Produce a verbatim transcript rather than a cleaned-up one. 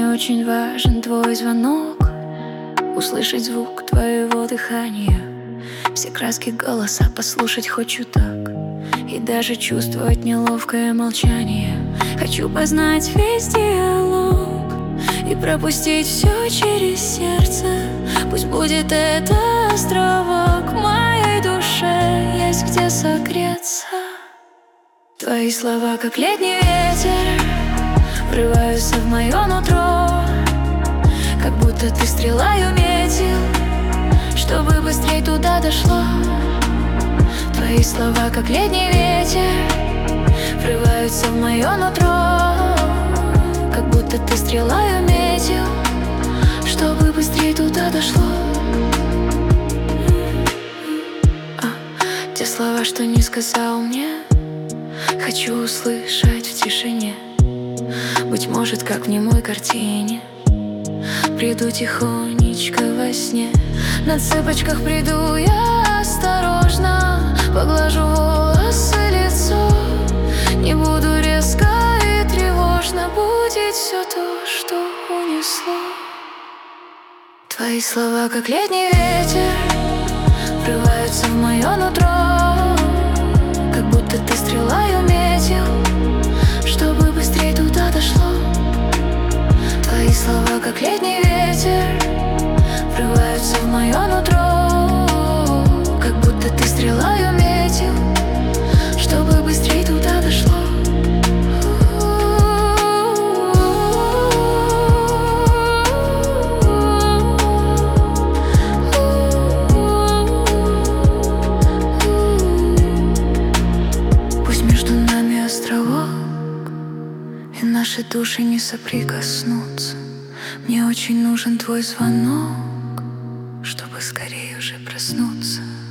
Мне очень важен твой звонок, услышать звук твоего дыхания, все краски голоса послушать хочу так, и даже чувствовать неловкое молчание. Хочу познать весь диалог и пропустить все через сердце. Пусть будет это островок, в моей душе есть где согреться. Твои слова, как летний ветер, врываются в мое нутро, как будто ты стрелою метил, чтобы быстрей туда дошло. Твои слова, как летний ветер, врываются в мое нутро, как будто ты стрелою метил, чтобы быстрей туда дошло. а, Те слова, что не сказал мне, хочу услышать в тишине. Быть может, как в немой картине, приду тихонечко во сне. На цыпочках приду я осторожно, поглажу волосы, лицо. Не буду резко и тревожно будить все то, что унесло. Твои слова, как летний ветер, врываются в мое нутро, как будто ты стрелою метил, чтобы быстрей туда дошло. Твои слова, как летний ветер, врываются в мое нутро, как будто ты стрелою метил, чтобы быстрей туда дошло. Пусть между нами островок, и наши души не соприкоснутся. Мне очень нужен твой звонок, чтобы скорее уже проснуться.